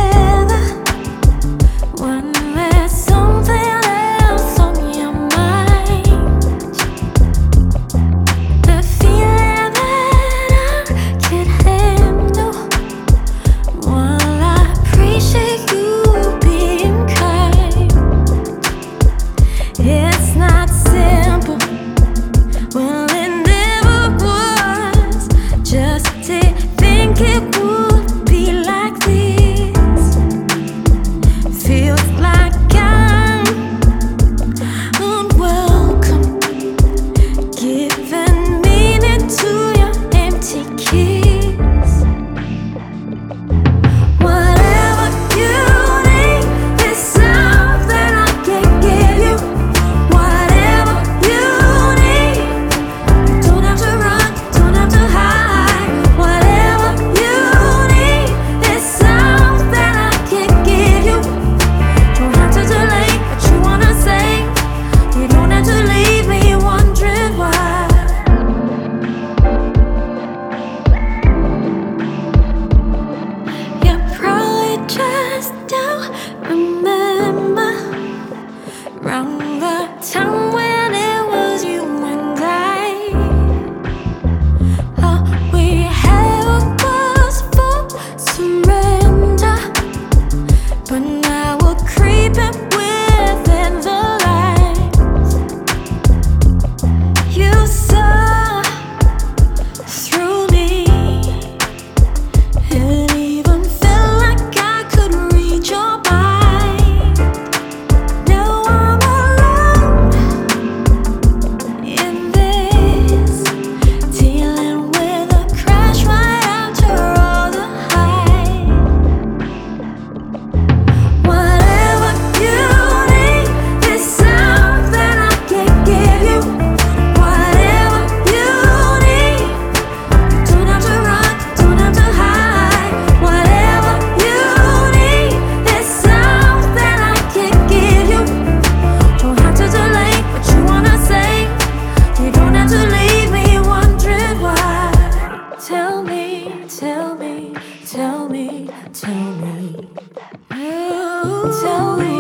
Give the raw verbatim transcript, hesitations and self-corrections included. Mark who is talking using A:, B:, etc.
A: Round the time when it was you and I, all we had was full surrender. But now we're creeping within the lines. You saw through me. It even felt like I could read your mind. Tell me, tell me, tell me, tell me, oh, tell me.